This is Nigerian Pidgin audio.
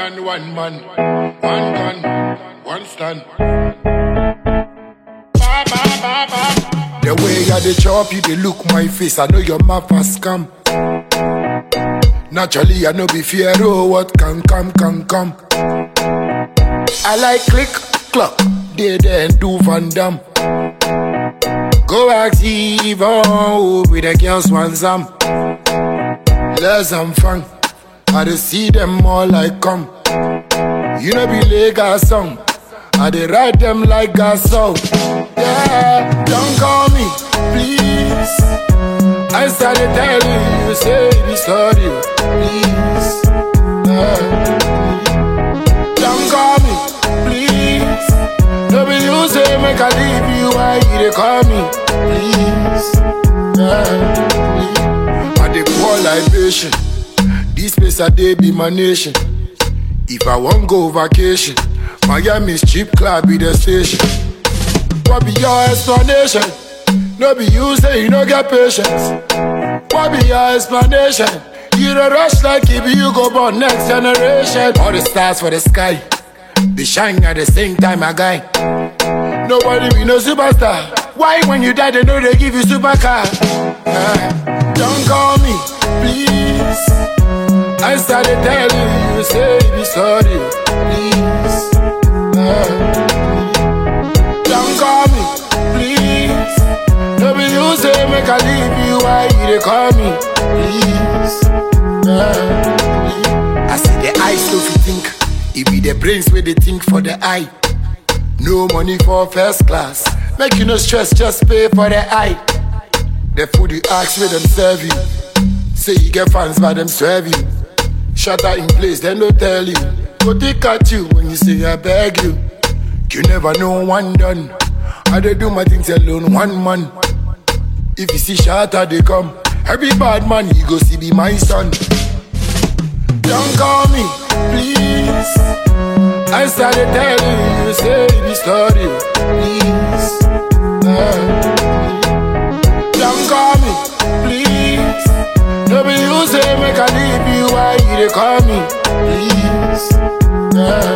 and one man, one gun, one stand. The way I dey chop you, they look my face. I know your mouth has come. Naturally, I know be fear. Oh, what can come, can come. I like click, clock. They then do Van Damme. Go active, oh, with the girls want some. Let's have fun. I dey see them all like come. You know be legal song. I dey ride them like a song. Yeah, don't call me, please. I started telling you, say be sorry, please. Don't call me, please. Don't be you say make I leave you, why you dey call me, please. I dey pour libation. This place I dey be my nation. If I won't go vacation, Miami's cheap club be the station. What be your explanation? No be you say you no get patience. What be your explanation? You don't rush like if you go born next generation. All the stars for the sky, they shine at the same time, my guy. Nobody be no superstar. Why when you die they know they give you supercar? Don't call me, please. I started telling you, say be sorry, please. Don't call me, please. Don't be you say make I leave you, why you dey call me, please. I see the eyes so you think, it be the brains where they think for the eye. No money for first class, make you no stress, just pay for the eye. The food you ask where them serve you, say you get fans by them serve you. Shutter in place, then don't tell you. Go take at you when you say I beg you. You never know one done. I dey do my things alone, one man. If you see shatter, they come. Every bad man, he go see be my son. Don't call me, please. I started telling you, say be sorry, please. Don't call me, please. Don't be you say make I leave you, why you dey call me, please.